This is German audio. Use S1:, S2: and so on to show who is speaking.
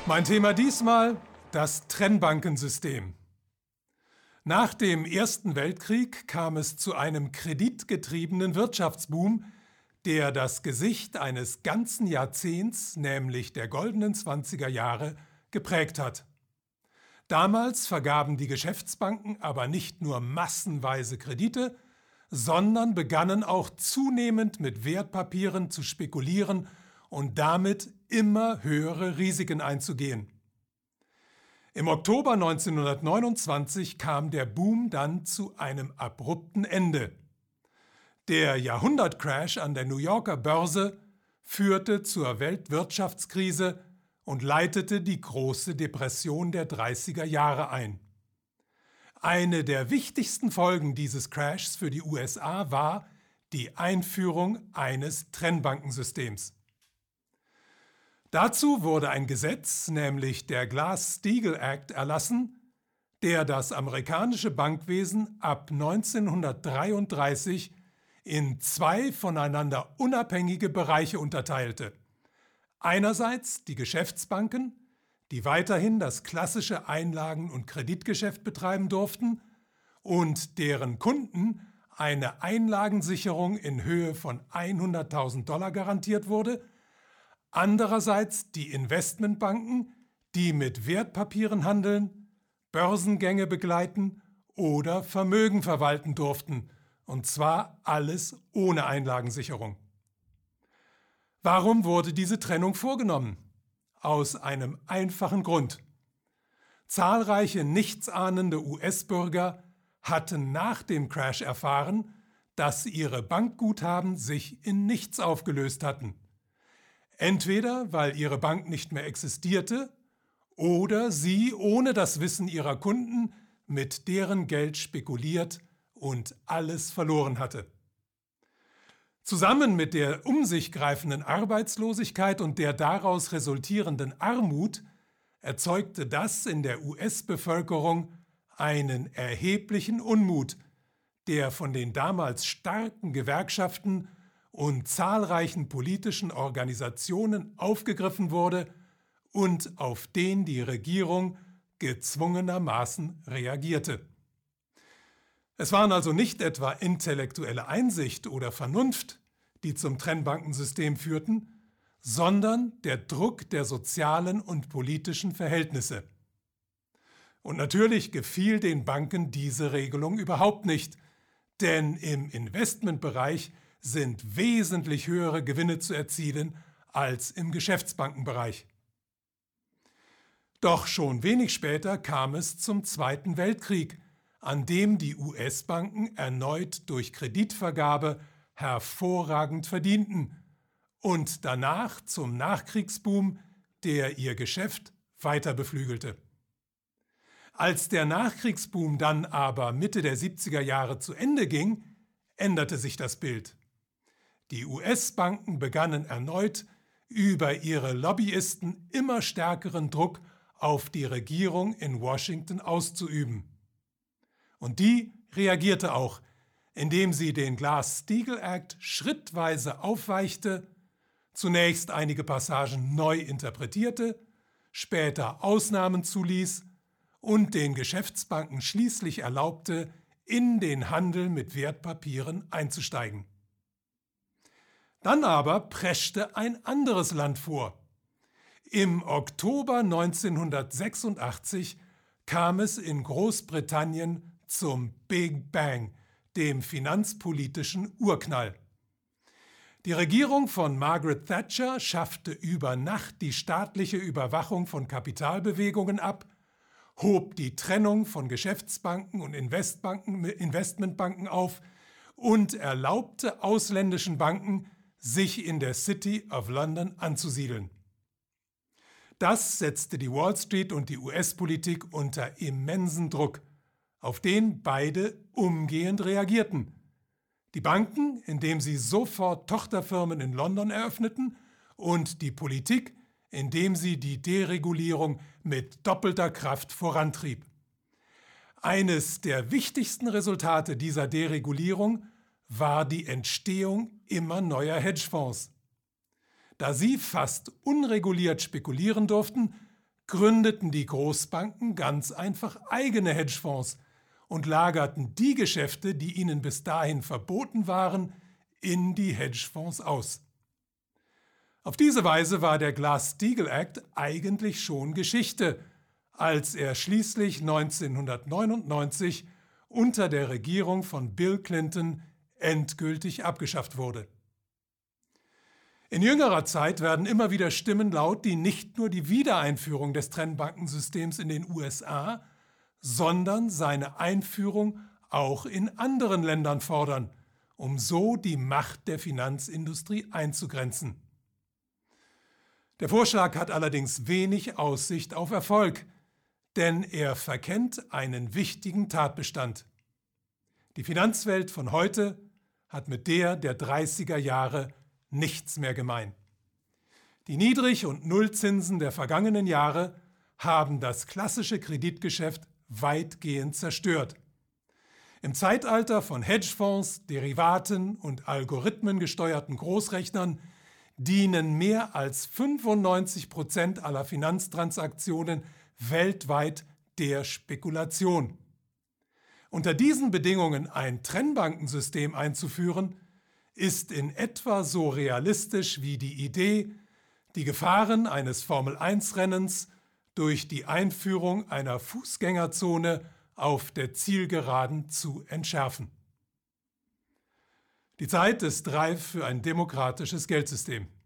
S1: Mein Thema diesmal: das Trennbankensystem. Nach dem Ersten Weltkrieg kam es zu einem kreditgetriebenen Wirtschaftsboom, der das Gesicht eines ganzen Jahrzehnts, nämlich der goldenen 20er Jahre, geprägt hat. Damals vergaben die Geschäftsbanken aber nicht nur massenweise Kredite, sondern begannen auch zunehmend mit Wertpapieren zu spekulieren und damit immer höhere Risiken einzugehen. Im Oktober 1929 kam der Boom dann zu einem abrupten Ende. Der Jahrhundertcrash an der New Yorker Börse führte zur Weltwirtschaftskrise und leitete die große Depression der 30er Jahre ein. Eine der wichtigsten Folgen dieses Crashs für die USA war die Einführung eines Trennbankensystems. Dazu wurde ein Gesetz, nämlich der Glass-Steagall Act, erlassen, der das amerikanische Bankwesen ab 1933 in zwei voneinander unabhängige Bereiche unterteilte. Einerseits die Geschäftsbanken, die weiterhin das klassische Einlagen- und Kreditgeschäft betreiben durften und deren Kunden eine Einlagensicherung in Höhe von $100.000 garantiert wurde, andererseits die Investmentbanken, die mit Wertpapieren handeln, Börsengänge begleiten oder Vermögen verwalten durften, und zwar alles ohne Einlagensicherung. Warum wurde diese Trennung vorgenommen? Aus einem einfachen Grund. Zahlreiche nichtsahnende US-Bürger hatten nach dem Crash erfahren, dass ihre Bankguthaben sich in nichts aufgelöst hatten. Entweder weil ihre Bank nicht mehr existierte oder sie ohne das Wissen ihrer Kunden mit deren Geld spekuliert und alles verloren hatte. Zusammen mit der um sich greifenden Arbeitslosigkeit und der daraus resultierenden Armut erzeugte das in der US-Bevölkerung einen erheblichen Unmut, der von den damals starken Gewerkschaften und zahlreichen politischen Organisationen aufgegriffen wurde und auf den die Regierung gezwungenermaßen reagierte. Es waren also nicht etwa intellektuelle Einsicht oder Vernunft, die zum Trennbankensystem führten, sondern der Druck der sozialen und politischen Verhältnisse. Und natürlich gefiel den Banken diese Regelung überhaupt nicht, denn im Investmentbereich sind wesentlich höhere Gewinne zu erzielen als im Geschäftsbankenbereich. Doch schon wenig später kam es zum Zweiten Weltkrieg, an dem die US-Banken erneut durch Kreditvergabe hervorragend verdienten und danach zum Nachkriegsboom, der ihr Geschäft weiter beflügelte. Als der Nachkriegsboom dann aber Mitte der 70er Jahre zu Ende ging, änderte sich das Bild. Die US-Banken begannen erneut, über ihre Lobbyisten immer stärkeren Druck auf die Regierung in Washington auszuüben. Und die reagierte auch, indem sie den Glass-Steagall Act schrittweise aufweichte, zunächst einige Passagen neu interpretierte, später Ausnahmen zuließ und den Geschäftsbanken schließlich erlaubte, in den Handel mit Wertpapieren einzusteigen. Dann aber preschte ein anderes Land vor. Im Oktober 1986 kam es in Großbritannien zum Big Bang, dem finanzpolitischen Urknall. Die Regierung von Margaret Thatcher schaffte über Nacht die staatliche Überwachung von Kapitalbewegungen ab, hob die Trennung von Geschäftsbanken und Investmentbanken auf und erlaubte ausländischen Banken, sich in der City of London anzusiedeln. Das setzte die Wall Street und die US-Politik unter immensen Druck, auf den beide umgehend reagierten. Die Banken, indem sie sofort Tochterfirmen in London eröffneten, und die Politik, indem sie die Deregulierung mit doppelter Kraft vorantrieb. Eines der wichtigsten Resultate dieser Deregulierung war die Entstehung immer neuer Hedgefonds. Da sie fast unreguliert spekulieren durften, gründeten die Großbanken ganz einfach eigene Hedgefonds und lagerten die Geschäfte, die ihnen bis dahin verboten waren, in die Hedgefonds aus. Auf diese Weise war der Glass-Steagall Act eigentlich schon Geschichte, als er schließlich 1999 unter der Regierung von Bill Clinton endgültig abgeschafft wurde. In jüngerer Zeit werden immer wieder Stimmen laut, die nicht nur die Wiedereinführung des Trennbankensystems in den USA, sondern seine Einführung auch in anderen Ländern fordern, um so die Macht der Finanzindustrie einzugrenzen. Der Vorschlag hat allerdings wenig Aussicht auf Erfolg, denn er verkennt einen wichtigen Tatbestand. Die Finanzwelt von heute hat mit der 30er Jahre nichts mehr gemein. Die Niedrig- und Nullzinsen der vergangenen Jahre haben das klassische Kreditgeschäft weitgehend zerstört. Im Zeitalter von Hedgefonds, Derivaten und algorithmengesteuerten Großrechnern dienen mehr als 95% aller Finanztransaktionen weltweit der Spekulation. Unter diesen Bedingungen ein Trennbankensystem einzuführen, ist in etwa so realistisch wie die Idee, die Gefahren eines Formel-1-Rennens durch die Einführung einer Fußgängerzone auf der Zielgeraden zu entschärfen. Die Zeit ist reif für ein demokratisches Geldsystem.